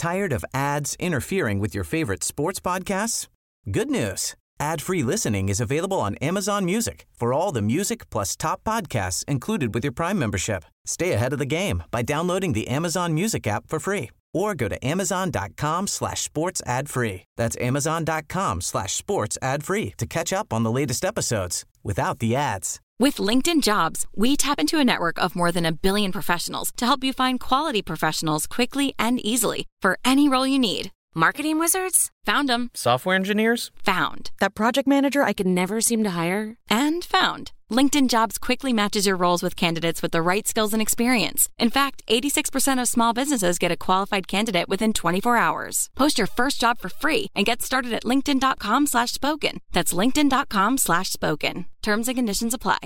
Tired of ads interfering with your favorite sports podcasts? Good news. Ad-free listening is available on Amazon Music for all the music plus top podcasts included with your Prime membership. Stay ahead of the game by downloading the Amazon Music app for free or go to amazon.com/sports ad free. That's amazon.com/sports ad free to catch up on the latest episodes without the ads. With LinkedIn Jobs, we tap into a network of more than 1 billion professionals to help you find quality professionals quickly and easily for any role you need. Marketing wizards? Found them. Software engineers? Found. That project manager I could never seem to hire? And found. LinkedIn Jobs quickly matches your roles with candidates with the right skills and experience. In fact, 86% of small businesses get a qualified candidate within 24 hours. Post your first job for free and get started at linkedin.com/spoken. That's linkedin.com/spoken. Terms and conditions apply.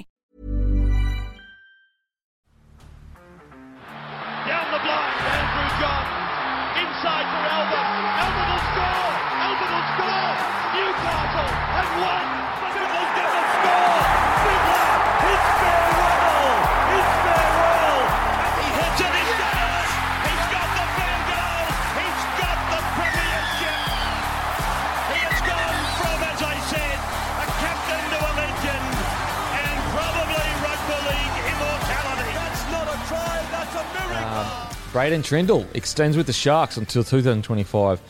Down the blind, Andrew John. Inside for Albert. Albert will score. Albert will score. Newcastle have won. Fiddler's going to score. Fiddler, it's farewell. It's farewell. And he hits it. He's got it. He's got the field goal. He's got the premiership. He has gone from, as I said, a captain to a legend, and probably rugby league immortality. That's not a try. That's a miracle. Braden Trindle extends with the Sharks until 2025.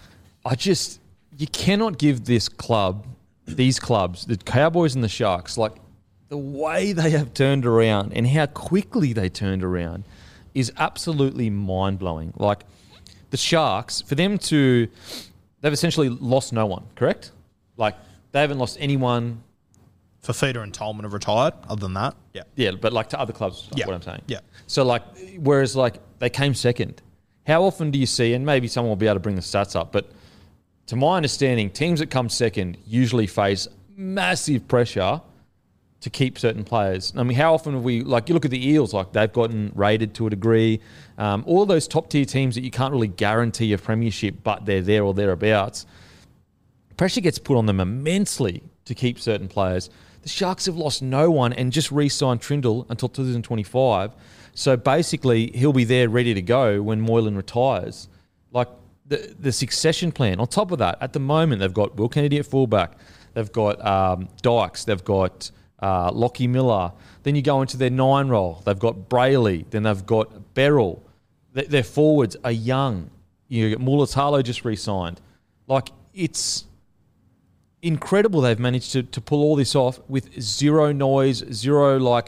You cannot give these clubs, the Cowboys and the Sharks, like the way they have turned around and how quickly they turned around is absolutely mind-blowing. Like the Sharks, for them they've essentially lost no one, correct? Like they haven't lost anyone. Fafita and Tolman have retired. Other than that, yeah. Yeah, but like to other clubs, yeah. What I'm saying. Yeah. So like, whereas like they came second. How often do you see, and maybe someone will be able to bring the stats up, but to my understanding, teams that come second usually face massive pressure to keep certain players. I mean, how often have we, like you look at the Eels, like they've gotten rated to a degree. All those top tier teams that you can't really guarantee a premiership, but they're there or thereabouts. Pressure gets put on them immensely to keep certain players. The Sharks have lost no one and just re-signed Trindle until 2025. So basically, he'll be there ready to go when Moylan retires. Like the succession plan. On top of that, at the moment, they've got Will Kennedy at fullback. They've got Dykes. They've got Lockie Miller. Then you go into their 9 role. They've got Brayley. Then they've got Beryl. Their forwards are young. You get Mulatalo just re-signed. Like, it's incredible they've managed to pull all this off with zero noise, zero like,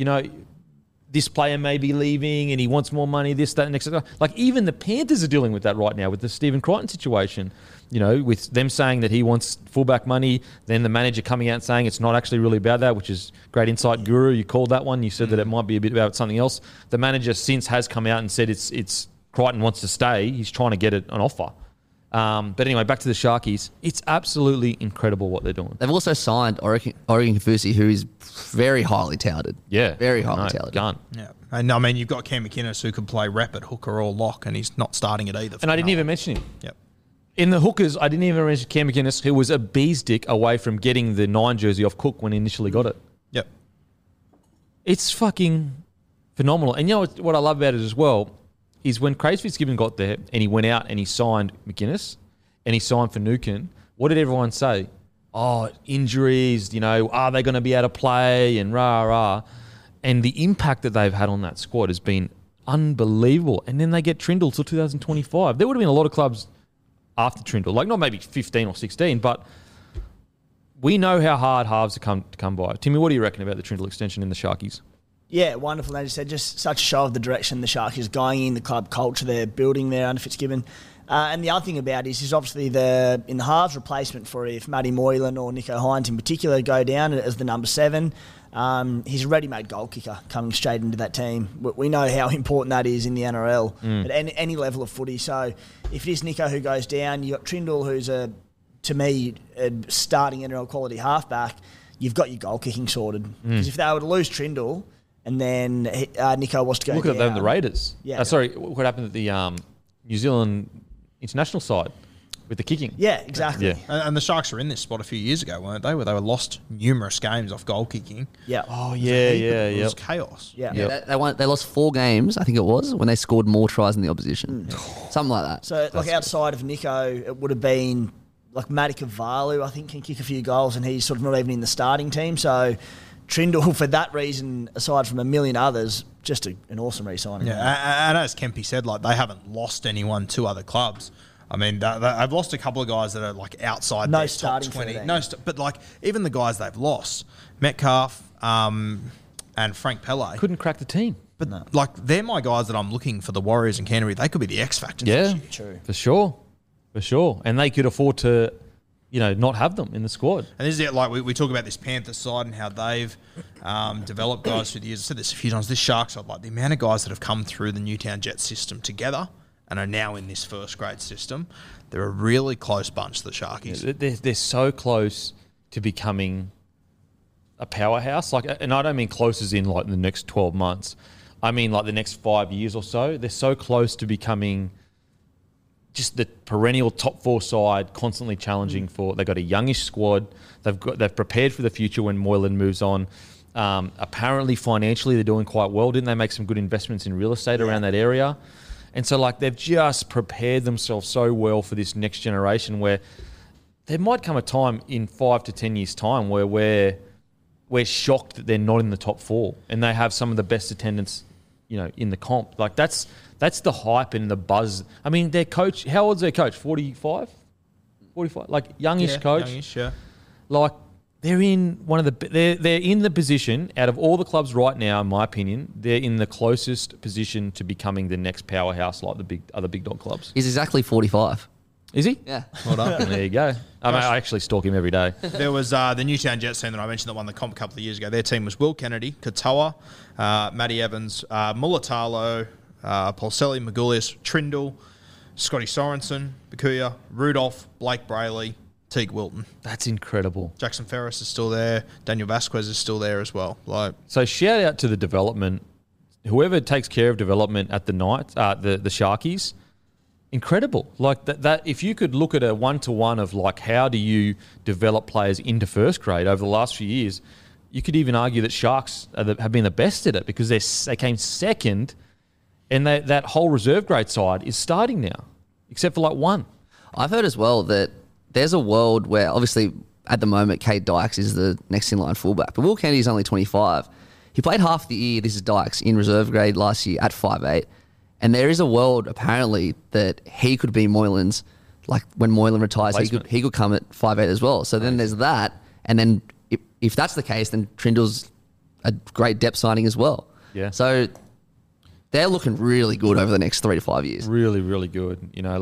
this player may be leaving and he wants more money, this, that, and next. Like even the Panthers are dealing with that right now with the Stephen Crichton situation, with them saying that he wants fullback money, then the manager coming out and saying it's not actually really about that, which is great insight, Guru. You called that one. You said that it might be a bit about something else. The manager since has come out and said it's Crichton wants to stay. He's trying to get an offer. But anyway, back to the Sharkies. It's absolutely incredible what they're doing. They've also signed Oregon Kafusi, who is very highly touted. Yeah. Very highly touted. Gun. Yeah. And I mean, you've got Cam McInnes who could play rep at hooker or lock, and he's not starting it either. And I didn't even mention him. Yep. In the hookers, I didn't even mention Cam McInnes, who was a bee's dick away from getting the 9 jersey off Cook when he initially got it. Yep. It's fucking phenomenal. And you know what I love about it as well is when Craig Fitzgibbon got there and he went out and he signed McInnes and he signed for Nukin, what did everyone say? Oh, injuries, are they going to be able to play and rah. And the impact that they've had on that squad has been unbelievable. And then they get Trindle till 2025. There would have been a lot of clubs after Trindle, like not maybe 15 or 16, but we know how hard halves to come by. Timmy, what do you reckon about the Trindle extension in the Sharkies? Yeah, wonderful. As you said, just such a show of the direction the Sharkies is going in, the club culture they're building there under Fitzgibbon. And the other thing about it is obviously in the halves replacement for if Matty Moylan or Nicho Hynes in particular go down as the number 7. He's a ready-made goal kicker coming straight into that team. We know how important that is in the NRL at any level of footy. So if it is Nicho who goes down, you've got Trindle who's to me a starting NRL quality halfback. You've got your goal kicking sorted. Because if they were to lose Trindle and then Nicho was to go down. Look at them, the Raiders. Yeah. Sorry, what happened at the New Zealand international side? with the kicking. Yeah, exactly. Yeah. And the Sharks were in this spot a few years ago, weren't they? Where they were lost numerous games off goal kicking. Yeah. Oh, yeah, yeah, It yeah. was chaos. Yeah. Yeah, they lost 4 games, I think it was, when they scored more tries than the opposition. Something like that. So, like, outside of Nico, it would have been like Matika Valu, I think, can kick a few goals, and he's sort of not even in the starting team. So, Trindle, for that reason, aside from a million others, just an awesome re-signing. Yeah, and as Kempy said, like, they haven't lost anyone to other clubs. I mean, they've lost a couple of guys that are like outside No their top starting 20. 13. But like even the guys they've lost, Metcalf and Frank Pele. Couldn't crack the team. But like they're my guys that I'm looking for the Warriors and Canterbury. They could be the X factor. Yeah, True. for sure. For sure. And they could afford to, not have them in the squad. And this is it, like we talk about this Panthers side and how they've developed guys through the years. I said this a few times. This Sharks side, like the amount of guys that have come through the Newtown Jets system together and are now in this first grade system, they're a really close bunch, the Sharkies. They're so close to becoming a powerhouse. Like, and I don't mean close as in like the next 12 months. I mean like the next 5 years or so. They're so close to becoming just the perennial top 4 side, constantly challenging for. They've got a youngish squad. They've prepared for the future when Moylan moves on. Apparently, financially, they're doing quite well. Didn't they make some good investments in real estate around that area? And so, like, they've just prepared themselves so well for this next generation where there might come a time in 5 to 10 years' time where we're shocked that they're not in the top 4 and they have some of the best attendance, in the comp. Like, that's the hype and the buzz. I mean, their coach, how old's their coach? 45? 45? Like, youngish coach. Youngish, yeah. Like, they're in they're in the position out of all the clubs right now, in my opinion, they're in the closest position to becoming the next powerhouse like the other big dog clubs. He's exactly 45. Is he? Yeah. Well done. There you go. I actually stalk him every day. There was the Newtown Jets team that I mentioned that won the comp a couple of years ago. Their team was Will Kennedy, Katoa, Matty Evans, Mulatalo, Paulselli, Magoulias, Trindle, Scotty Sorensen, Bakuya, Rudolph, Blake Brayley, Teague Wilton. That's incredible. Jackson Ferris is still there. Daniel Vasquez is still there as well. So shout out to the development. Whoever takes care of development at the Knights, the Sharkies, incredible. Like that. If you could look at a 1-to-1 of like how do you develop players into first grade over the last few years, you could even argue that Sharks have been the best at it because they came second, and that whole reserve grade side is starting now, except for like one. I've heard as well that there's a world where obviously at the moment Cade Dykes is the next in line fullback, but Will Kennedy's only 25. He played half the year, this is Dykes, in reserve grade last year at 5'8", and there is a world apparently that he could be Moylan's, like when Moylan retires, he could come at 5'8" as well. So then there's that, and then if that's the case, then Trindle's a great depth signing as well. Yeah. So they're looking really good over the next 3 to 5 years. Really, really good.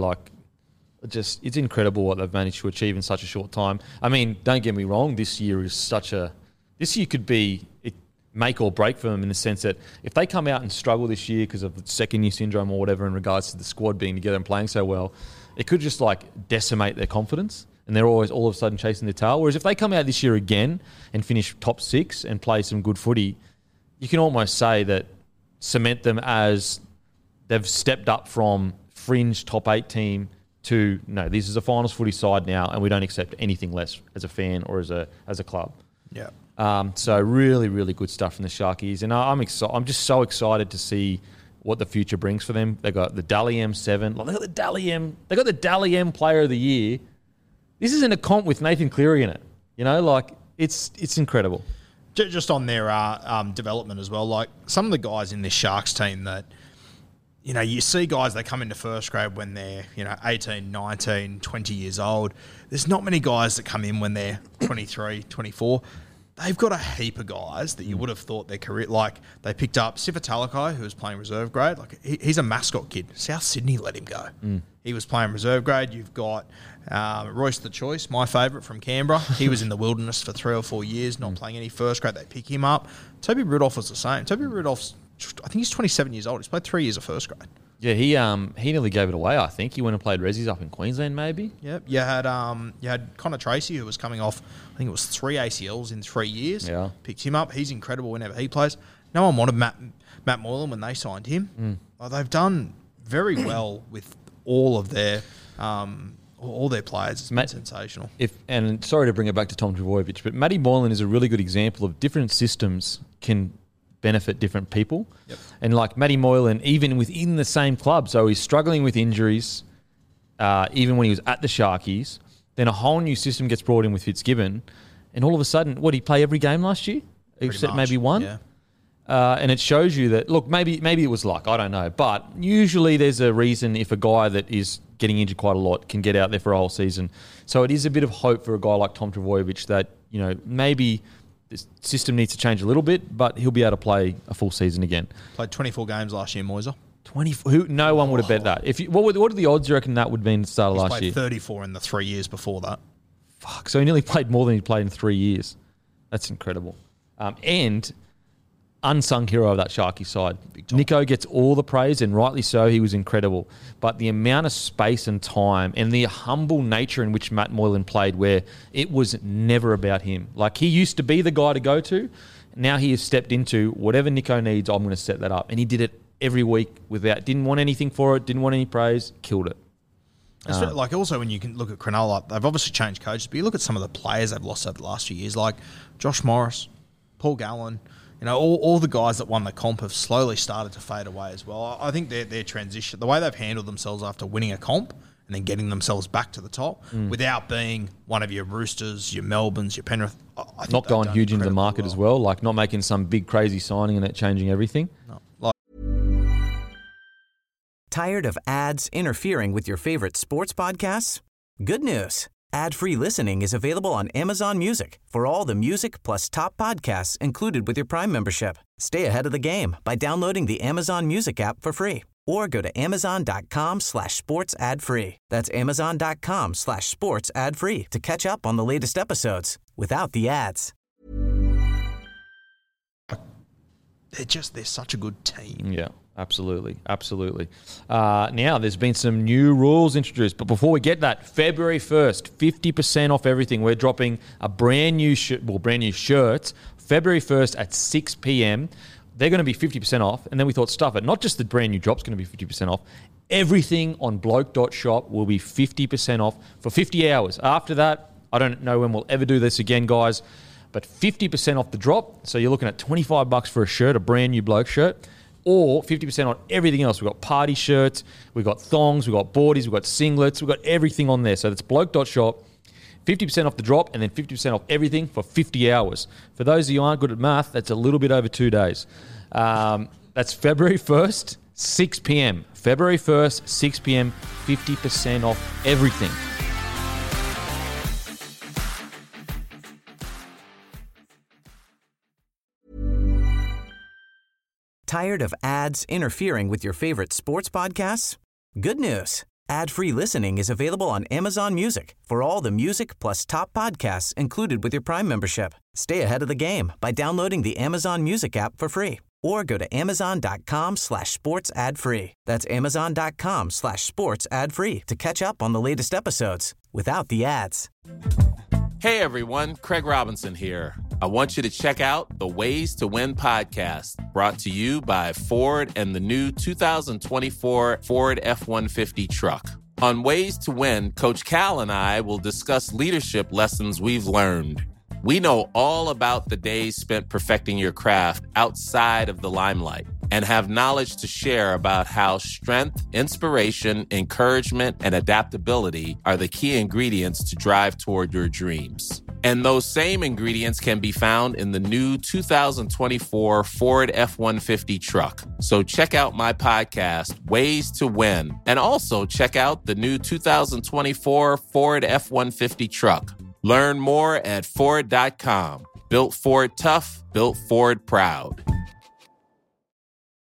It's incredible what they've managed to achieve in such a short time. I mean, don't get me wrong, this year could be make or break for them in the sense that if they come out and struggle this year because of the second year syndrome or whatever in regards to the squad being together and playing so well, it could just like decimate their confidence and they're always all of a sudden chasing their tail. Whereas if they come out this year again and finish top 6 and play some good footy, you can almost say that cement them as they've stepped up from fringe top 8 team to, no, this is a finals footy side now and we don't accept anything less as a fan or as a club. Yeah. So really, really good stuff from the Sharkies. And I'm just so excited to see what the future brings for them. They got the Dally M7. Like, they got the Dally M Player of the Year. This isn't a comp with Nathan Cleary in it. It's incredible. Just on their development as well, like some of the guys in this Sharks team that, you see guys, they come into first grade when they're, 18, 19, 20 years old. There's not many guys that come in when they're 23, 24. They've got a heap of guys that you would have thought their career, like they picked up Sifa Talakai, who was playing reserve grade. Like he's a mascot kid. South Sydney let him go. He was playing reserve grade. You've got Royce the Choice, my favourite from Canberra. He was in the wilderness for 3 or 4 years, not playing any first grade. They pick him up. Toby Rudolph was the same. Toby Rudolph's, I think he's 27 years old. He's played 3 years of first grade. Yeah, he nearly gave it away, I think. He went and played Resi's up in Queensland, maybe. Yep. You had Connor Tracy, who was coming off, I think it was 3 ACLs in 3 years. Yeah. Picked him up. He's incredible whenever he plays. No one wanted Matt Moylan when they signed him. They've done very well with all of their all their players has been sensational. And sorry to bring it back to Tom Trbojevic, but Matty Moylan is a really good example of different systems can benefit different people. Yep. And like Matty Moylan, even within the same club, so he's struggling with injuries, even when he was at the Sharkies, then a whole new system gets brought in with Fitzgibbon, and all of a sudden, did he play every game last year? Except maybe one? Yeah. And it shows you that, look, maybe it was luck, I don't know. But usually there's a reason if a guy that is getting injured quite a lot can get out there for a whole season. So it is a bit of hope for a guy like Tom Trbojevic that, you know, maybe this system needs to change a little bit, but he'll be able to play a full season again. Played 24 games last year, Moiser. 24. No one would have bet that. What are the odds you reckon that would be in the start of last year? He's played 34 in the 3 years before that. Fuck. So he nearly played more than he played in 3 years. That's incredible. And unsung hero of that Sharky side. Nico gets all the praise, and rightly so. He was incredible. But the amount of space and time and the humble nature in which Matt Moylan played, where it was never about him. Like, he used to be the guy to go to. Now he has stepped into whatever Nico needs, I'm going to set that up. And he did it every week didn't want anything for it, didn't want any praise, killed it. Like, also when you can look at Cronulla, they've obviously changed coaches, but you look at some of the players they've lost over the last few years, like Josh Morris, Paul Gallen, you know, all the guys that won the comp have slowly started to fade away as well. I think their transition, the way they've handled themselves after winning a comp and then getting themselves back to the top without being one of your Roosters, your Melbournes, your Penrith. I think not going huge into the market as well, like not making some big crazy signing and it changing everything. No. Tired of ads interfering with your favorite sports podcasts? Good news. Ad-free listening is available on Amazon Music for all the music plus top podcasts included with your Prime membership. Stay ahead of the game by downloading the Amazon Music app for free or go to amazon.com/sports ad free. That's amazon.com/sports ad free to catch up on the latest episodes without the ads. They're such a good team. Yeah. Absolutely. Now, there's been some new rules introduced. But before we get that, February 1st, 50% off everything. We're dropping a brand new shirts, February 1st at 6 p.m. They're going to be 50% off. And then we thought, stuff it. Not just the brand new drop's going to be 50% off. Everything on bloke.shop will be 50% off for 50 hours. After that, I don't know when we'll ever do this again, guys. But 50% off the drop. So you're looking at $25 for a shirt, a brand new bloke shirt. Or 50% on everything else. We've got party shirts, we've got thongs, we've got boardies, we've got singlets, we've got everything on there. So that's bloke.shop, 50% off the drop, and then 50% off everything for 50 hours. For those of you who aren't good at math, that's a little bit over 2 days. That's February 1st, 6 p.m. February 1st, 6 p.m., 50% off everything. Tired of ads interfering with your favorite sports podcasts? Good news. Ad-free listening is available on Amazon Music for all the music plus top podcasts included with your Prime membership. Stay ahead of the game by downloading the Amazon Music app for free or go to amazon.com/sports ad free. That's amazon.com/sports ad free to catch up on the latest episodes without the ads. Hey everyone, Craig Robinson here. I want you to check out the Ways to Win podcast, brought to you by Ford and the new 2024 Ford F-150 truck. On Ways to Win, Coach Cal and I will discuss leadership lessons we've learned. We know all about the days spent perfecting your craft outside of the limelight and have knowledge to share about how strength, inspiration, encouragement, and adaptability are the key ingredients to drive toward your dreams. And those same ingredients can be found in the new 2024 Ford F-150 truck. So check out my podcast, Ways to Win, and also check out the new 2024 Ford F-150 truck. Learn more at Ford.com. Built Ford tough, built Ford proud.